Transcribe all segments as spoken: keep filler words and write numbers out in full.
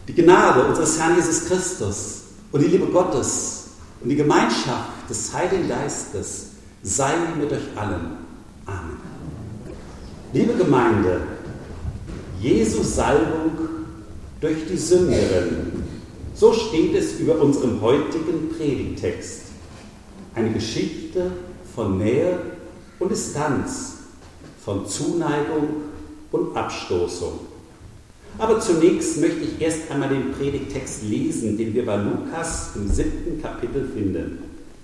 Die Gnade unseres Herrn Jesus Christus und die Liebe Gottes und die Gemeinschaft des Heiligen Geistes sei mit euch allen. Amen. Liebe Gemeinde, Jesu Salbung durch die Sünderin, so steht es über unserem heutigen Predigtext. Eine Geschichte von Nähe und Distanz, von Zuneigung und Abstoßung. Aber zunächst möchte ich erst einmal den Predigtext lesen, den wir bei Lukas im siebten Kapitel finden.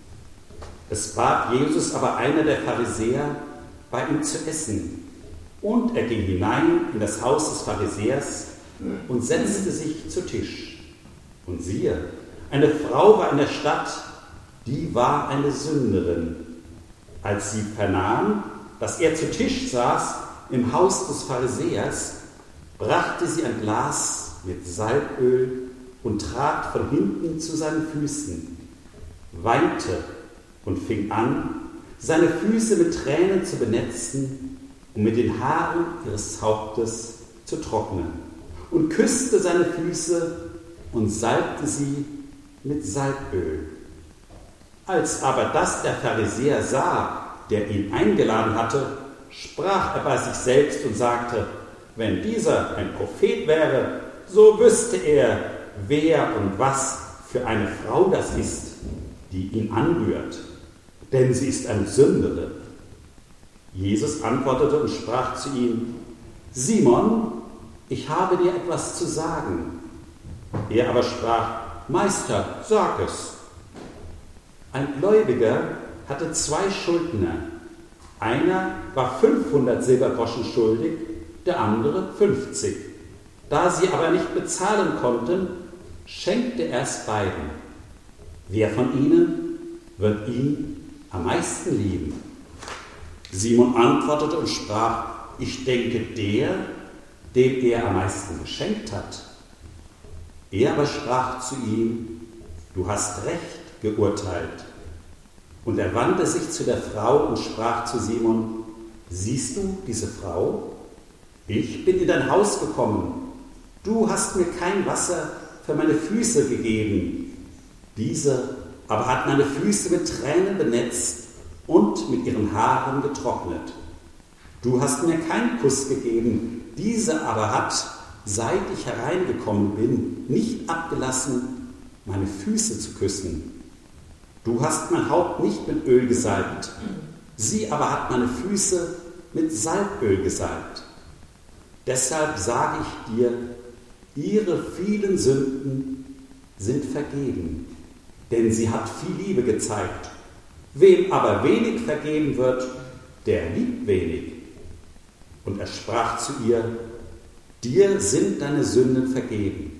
Es bat Jesus aber einer der Pharisäer, bei ihm zu essen. Und er ging hinein in das Haus des Pharisäers und setzte sich zu Tisch. Und siehe, eine Frau war in der Stadt, die war eine Sünderin. Als sie vernahm, dass er zu Tisch saß im Haus des Pharisäers, brachte sie ein Glas mit Salböl und trat von hinten zu seinen Füßen, weinte und fing an, seine Füße mit Tränen zu benetzen und mit den Haaren ihres Hauptes zu trocknen, und küsste seine Füße und salbte sie mit Salböl. Als aber das der Pharisäer sah, der ihn eingeladen hatte, sprach er bei sich selbst und sagte: Wenn dieser ein Prophet wäre, so wüsste er, wer und was für eine Frau das ist, die ihn anrührt, denn sie ist eine Sünderin. Jesus antwortete und sprach zu ihm: Simon, ich habe dir etwas zu sagen. Er aber sprach: Meister, sag es. Ein Gläubiger hatte zwei Schuldner. Einer war fünfhundert Silbergroschen schuldig, der andere fünfzig. Da sie aber nicht bezahlen konnten, schenkte er es beiden. Wer von ihnen wird ihn am meisten lieben? Simon antwortete und sprach: Ich denke, der, dem er am meisten geschenkt hat. Er aber sprach zu ihm: Du hast recht geurteilt. Und er wandte sich zu der Frau und sprach zu Simon: Siehst du diese Frau? Ich bin in dein Haus gekommen. Du hast mir kein Wasser für meine Füße gegeben. Diese aber hat meine Füße mit Tränen benetzt und mit ihren Haaren getrocknet. Du hast mir keinen Kuss gegeben. Diese aber hat, seit ich hereingekommen bin, nicht abgelassen, meine Füße zu küssen. Du hast mein Haupt nicht mit Öl gesalbt. Sie aber hat meine Füße mit Salböl gesalbt. Deshalb sage ich dir, ihre vielen Sünden sind vergeben, denn sie hat viel Liebe gezeigt. Wem aber wenig vergeben wird, der liebt wenig. Und er sprach zu ihr: Dir sind deine Sünden vergeben.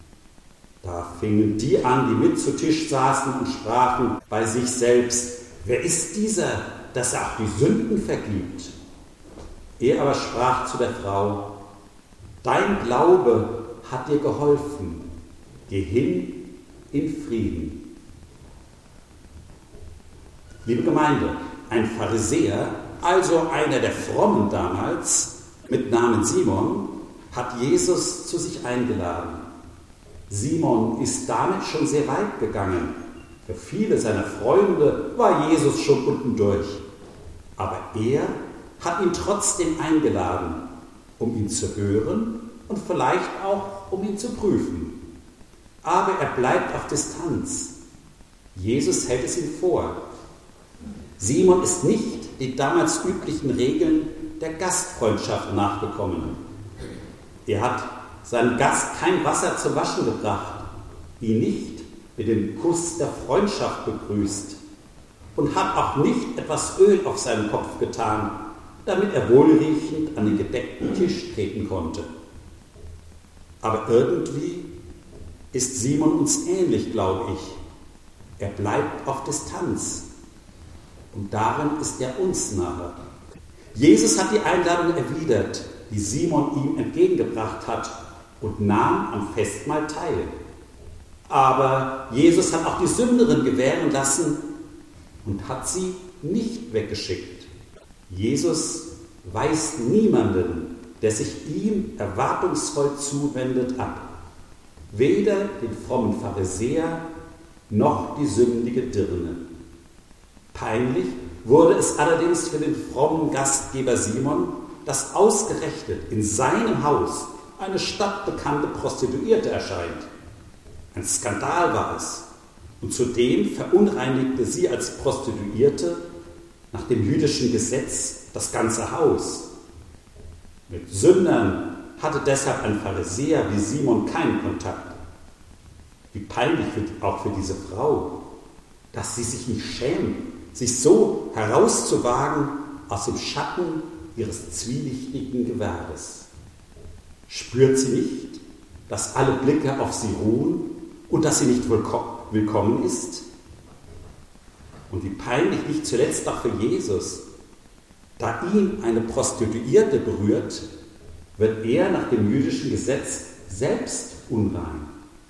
Da fingen die an, die mit zu Tisch saßen, und sprachen bei sich selbst: Wer ist dieser, dass er auch die Sünden vergibt? Er aber sprach zu der Frau: Dein Glaube hat dir geholfen. Geh hin in Frieden. Liebe Gemeinde, ein Pharisäer, also einer der Frommen damals, mit Namen Simon, hat Jesus zu sich eingeladen. Simon ist damit schon sehr weit gegangen. Für viele seiner Freunde war Jesus schon unten durch. Aber er hat ihn trotzdem eingeladen, um ihn zu hören und vielleicht auch, um ihn zu prüfen. Aber er bleibt auf Distanz. Jesus hält es ihm vor. Simon ist nicht den damals üblichen Regeln der Gastfreundschaft nachgekommen. Er hat seinem Gast kein Wasser zum Waschen gebracht, ihn nicht mit dem Kuss der Freundschaft begrüßt und hat auch nicht etwas Öl auf seinen Kopf getan, damit er wohlriechend an den gedeckten Tisch treten konnte. Aber irgendwie ist Simon uns ähnlich, glaube ich. Er bleibt auf Distanz und darin ist er uns nahe. Jesus hat die Einladung erwidert, die Simon ihm entgegengebracht hat, und nahm am Festmahl teil. Aber Jesus hat auch die Sünderin gewähren lassen und hat sie nicht weggeschickt. Jesus weist niemanden, der sich ihm erwartungsvoll zuwendet, ab. weder den frommen Pharisäer noch die sündige Dirne. Peinlich wurde es allerdings für den frommen Gastgeber Simon, dass ausgerechnet in seinem Haus eine stadtbekannte Prostituierte erscheint. Ein Skandal war es. Und zudem verunreinigte sie als Prostituierte nach dem jüdischen Gesetz das ganze Haus. Mit Sündern hatte deshalb ein Pharisäer wie Simon keinen Kontakt. Wie peinlich auch für diese Frau, dass sie sich nicht schämt, sich so herauszuwagen aus dem Schatten ihres zwielichtigen Gewerbes. Spürt sie nicht, dass alle Blicke auf sie ruhen und dass sie nicht willkommen ist? Und wie peinlich nicht zuletzt auch für Jesus, da ihn eine Prostituierte berührt, wird er nach dem jüdischen Gesetz selbst unrein.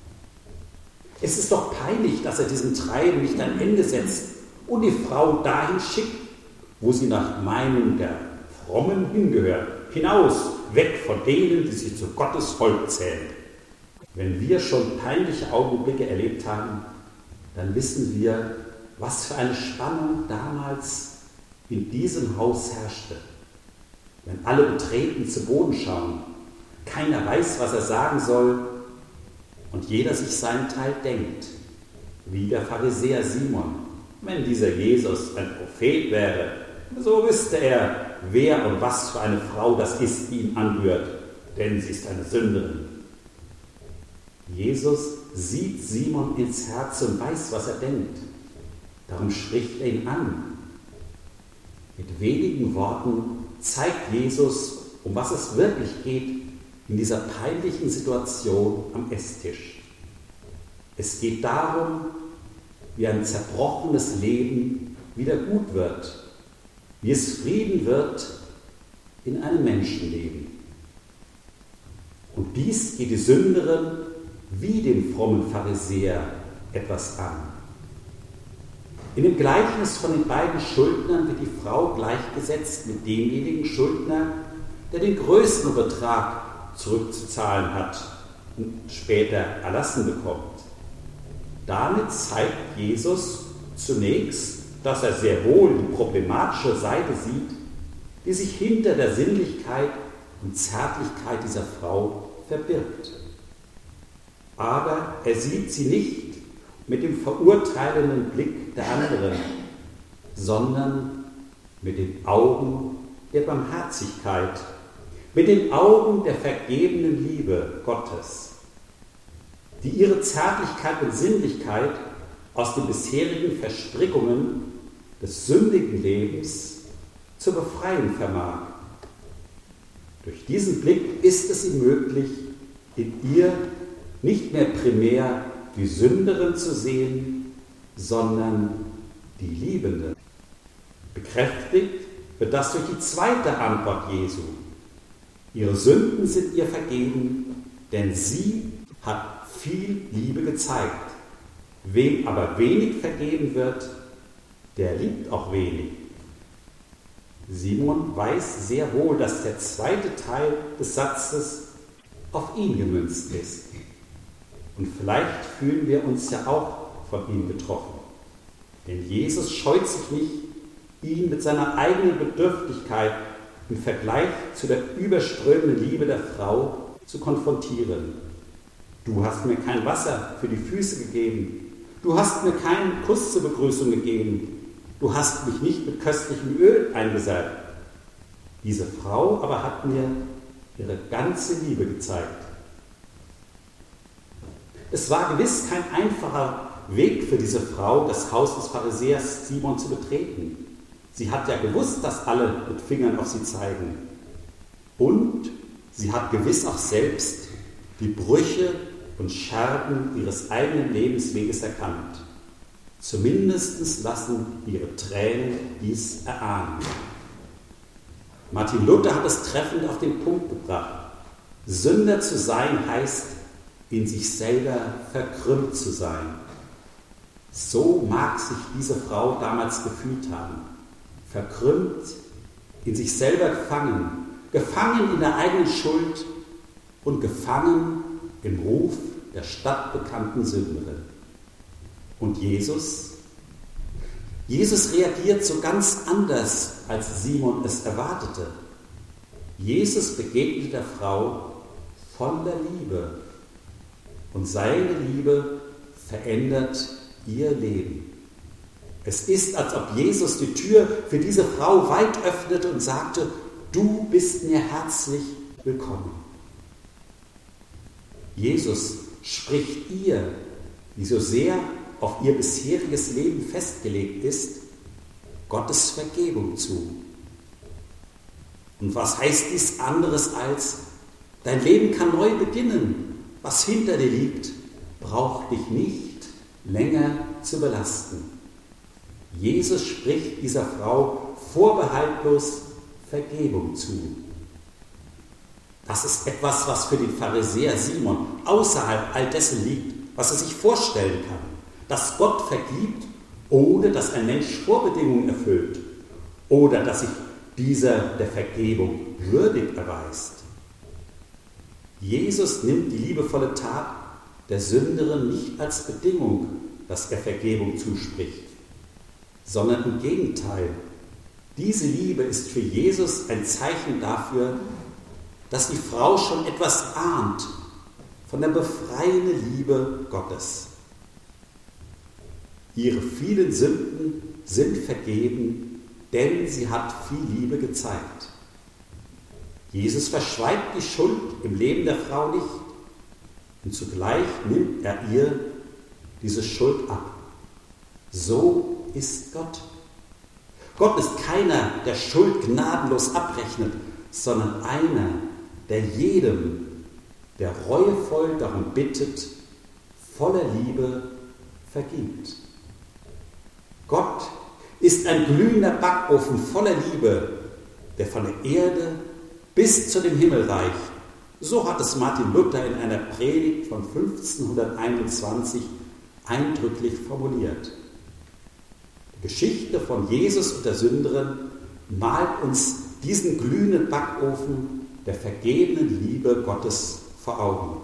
Es ist doch peinlich, dass er diesem Treiben nicht ein Ende setzt und die Frau dahin schickt, wo sie nach Meinung der Frommen hingehört, hinaus, weg von denen, die sich zu Gottes Volk zählen. Wenn wir schon peinliche Augenblicke erlebt haben, dann wissen wir, was für eine Spannung damals in diesem Haus herrschte. Wenn alle betreten zu Boden schauen, keiner weiß, was er sagen soll und jeder sich seinen Teil denkt, wie der Pharisäer Simon. Wenn dieser Jesus ein Prophet wäre, so wüsste er, wer und was für eine Frau das ist, die ihn anrührt, denn sie ist eine Sünderin. Jesus sieht Simon ins Herz und weiß, was er denkt. Darum spricht er ihn an. Mit wenigen Worten zeigt Jesus, um was es wirklich geht in dieser peinlichen Situation am Esstisch. Es geht darum, wie ein zerbrochenes Leben wieder gut wird, wie es Frieden wird in einem Menschenleben. Und dies geht die Sünderin wie den frommen Pharisäer etwas an. In dem Gleichnis von den beiden Schuldnern wird die Frau gleichgesetzt mit demjenigen Schuldner, der den größten Betrag zurückzuzahlen hat und später erlassen bekommt. Damit zeigt Jesus zunächst, dass er sehr wohl die problematische Seite sieht, die sich hinter der Sinnlichkeit und Zärtlichkeit dieser Frau verbirgt. Aber er sieht sie nicht mit dem verurteilenden Blick der anderen, sondern mit den Augen der Barmherzigkeit, mit den Augen der vergebenen Liebe Gottes, die ihre Zärtlichkeit und Sinnlichkeit aus den bisherigen Verstrickungen des sündigen Lebens zu befreien vermag. Durch diesen Blick ist es ihm möglich, in ihr nicht mehr primär die Sünderin zu sehen, sondern die Liebende. Bekräftigt wird das durch die zweite Antwort Jesu. Ihre Sünden sind ihr vergeben, denn sie hat viel Liebe gezeigt. Wem aber wenig vergeben wird, der liebt auch wenig. Simon weiß sehr wohl, dass der zweite Teil des Satzes auf ihn gemünzt ist. Und vielleicht fühlen wir uns ja auch von ihm getroffen. Denn Jesus scheut sich nicht, ihn mit seiner eigenen Bedürftigkeit im Vergleich zu der überströmenden Liebe der Frau zu konfrontieren. Du hast mir kein Wasser für die Füße gegeben. Du hast mir keinen Kuss zur Begrüßung gegeben. Du hast mich nicht mit köstlichem Öl eingesalbt. Diese Frau aber hat mir ihre ganze Liebe gezeigt. Es war gewiss kein einfacher Weg für diese Frau, das Haus des Pharisäers Simon zu betreten. Sie hat ja gewusst, dass alle mit Fingern auf sie zeigen. Und sie hat gewiss auch selbst die Brüche und Scherben ihres eigenen Lebensweges erkannt. Zumindest lassen ihre Tränen dies erahnen. Martin Luther hat es treffend auf den Punkt gebracht. Sünder zu sein heißt, in sich selber verkrümmt zu sein. So mag sich diese Frau damals gefühlt haben. Verkrümmt, in sich selber gefangen, gefangen in der eigenen Schuld und gefangen im Ruf der stadtbekannten Sünderin. Und Jesus? Jesus reagiert so ganz anders, als Simon es erwartete. Jesus begegnet der Frau voller Liebe und seine Liebe verändert ihr Leben. Es ist, als ob Jesus die Tür für diese Frau weit öffnete und sagte: Du bist mir herzlich willkommen. Jesus spricht ihr, die so sehr auf ihr bisheriges Leben festgelegt ist, Gottes Vergebung zu. Und was heißt dies anderes als: Dein Leben kann neu beginnen. Was hinter dir liegt, braucht dich nicht länger zu belasten. Jesus spricht dieser Frau vorbehaltlos Vergebung zu. Das ist etwas, was für den Pharisäer Simon außerhalb all dessen liegt, was er sich vorstellen kann. Dass Gott vergibt, ohne dass ein Mensch Vorbedingungen erfüllt oder dass sich dieser der Vergebung würdig erweist. Jesus nimmt die liebevolle Tat der Sünderin nicht als Bedingung, dass er Vergebung zuspricht, sondern im Gegenteil. Diese Liebe ist für Jesus ein Zeichen dafür, dass die Frau schon etwas ahnt von der befreienden Liebe Gottes. Ihre vielen Sünden sind vergeben, denn sie hat viel Liebe gezeigt. Jesus verschweigt die Schuld im Leben der Frau nicht und zugleich nimmt er ihr diese Schuld ab. So ist Gott. Gott ist keiner, der Schuld gnadenlos abrechnet, sondern einer, der jedem, der reuevoll darum bittet, voller Liebe vergibt. Gott ist ein glühender Backofen voller Liebe, der von der Erde bis zu dem Himmel reicht. So hat es Martin Luther in einer Predigt von fünfzehnhunderteinundzwanzig eindrücklich formuliert. Die Geschichte von Jesus und der Sünderin malt uns diesen glühenden Backofen der vergebenen Liebe Gottes vor Augen.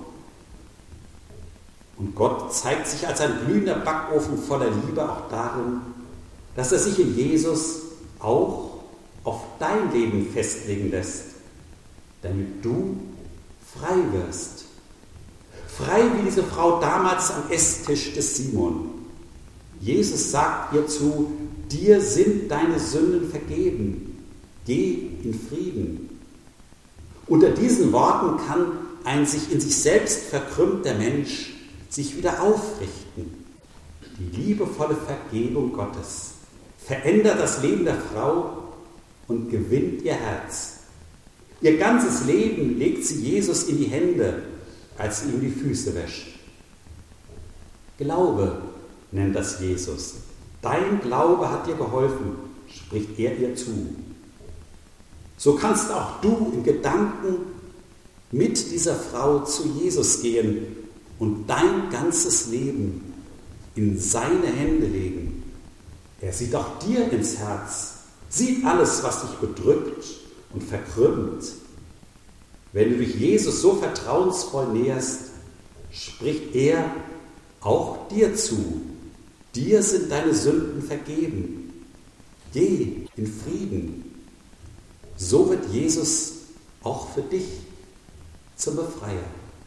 Und Gott zeigt sich als ein glühender Backofen voller Liebe auch darin, dass er sich in Jesus auch auf dein Leben festlegen lässt, damit du frei wirst. Frei wie diese Frau damals am Esstisch des Simon. Jesus sagt ihr zu: Dir sind deine Sünden vergeben. Geh in Frieden. Unter diesen Worten kann ein sich in sich selbst verkrümmter Mensch sich wieder aufrichten. Die liebevolle Vergebung Gottes verändert das Leben der Frau und gewinnt ihr Herz. Ihr ganzes Leben legt sie Jesus in die Hände, als sie ihm die Füße wäscht. Glaube nennt das Jesus. Dein Glaube hat dir geholfen, spricht er ihr zu. So kannst auch du in Gedanken mit dieser Frau zu Jesus gehen und dein ganzes Leben in seine Hände legen. Er sieht auch dir ins Herz, sieht alles, was dich bedrückt und verkrümmt. Wenn du dich Jesus so vertrauensvoll näherst, spricht er auch dir zu. Dir sind deine Sünden vergeben. Geh in Frieden. So wird Jesus auch für dich zum Befreier.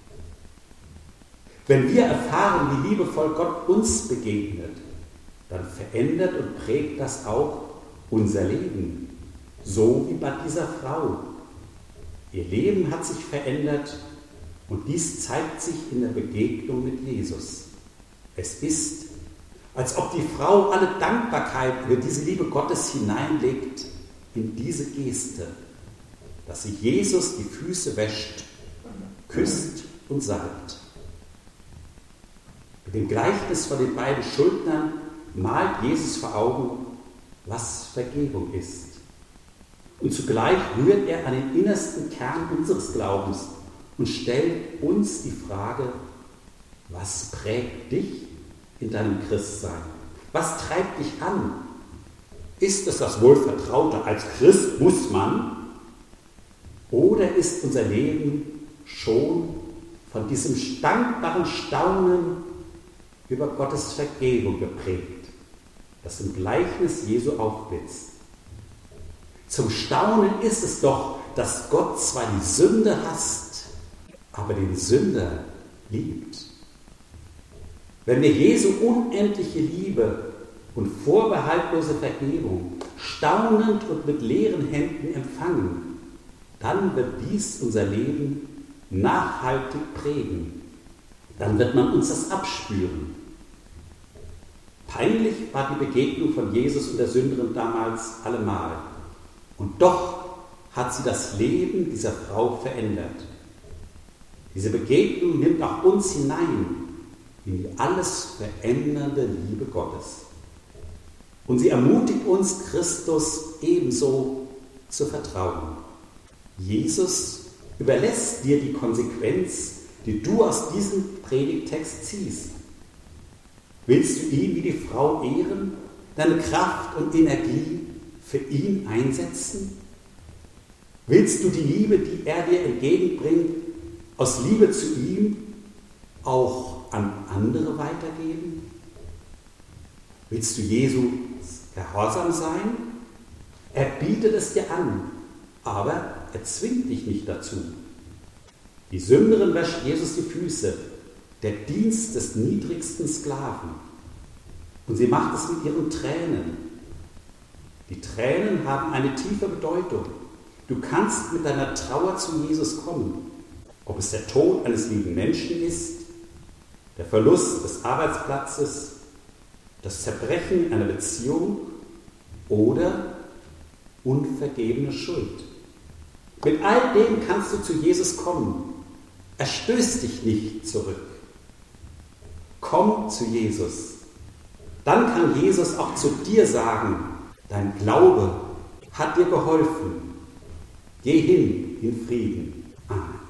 Wenn wir erfahren, wie liebevoll Gott uns begegnet, dann verändert und prägt das auch unser Leben. So wie bei dieser Frau. Ihr Leben hat sich verändert und dies zeigt sich in der Begegnung mit Jesus. Es ist, als ob die Frau alle Dankbarkeit über diese Liebe Gottes hineinlegt in diese Geste, dass sie Jesus die Füße wäscht, küsst und salbt. Mit dem Gleichnis von den beiden Schuldnern malt Jesus vor Augen, was Vergebung ist. Und zugleich rührt er an den innersten Kern unseres Glaubens und stellt uns die Frage: Was prägt dich in deinem Christsein? Was treibt dich an? Ist es das Wohlvertraute, als Christ muss man? Oder ist unser Leben schon von diesem dankbaren Staunen über Gottes Vergebung geprägt, das im Gleichnis Jesu aufblitzt. Zum Staunen ist es doch, dass Gott zwar die Sünde hasst, aber den Sünder liebt. Wenn wir Jesu unendliche Liebe und vorbehaltlose Vergebung staunend und mit leeren Händen empfangen, dann wird dies unser Leben nachhaltig prägen. Dann wird man uns das abspüren. Peinlich war die Begegnung von Jesus und der Sünderin damals allemal. Und doch hat sie das Leben dieser Frau verändert. Diese Begegnung nimmt auch uns hinein in die alles verändernde Liebe Gottes. Und sie ermutigt uns, Christus ebenso zu vertrauen. Jesus überlässt dir die Konsequenz, die du aus diesem Predigttext ziehst. Willst du ihn wie die Frau ehren, deine Kraft und Energie für ihn einsetzen? Willst du die Liebe, die er dir entgegenbringt, aus Liebe zu ihm auch an andere weitergeben? Willst du Jesu gehorsam sein? Er bietet es dir an, aber er zwingt dich nicht dazu. Die Sünderin wäscht Jesus die Füße, der Dienst des niedrigsten Sklaven. Und sie macht es mit ihren Tränen. Die Tränen haben eine tiefe Bedeutung. Du kannst mit deiner Trauer zu Jesus kommen, ob es der Tod eines lieben Menschen ist, der Verlust des Arbeitsplatzes, das Zerbrechen einer Beziehung oder unvergebene Schuld. Mit all dem kannst du zu Jesus kommen. Er stößt dich nicht zurück. Komm zu Jesus. Dann kann Jesus auch zu dir sagen, dein Glaube hat dir geholfen. Geh hin in Frieden. Amen.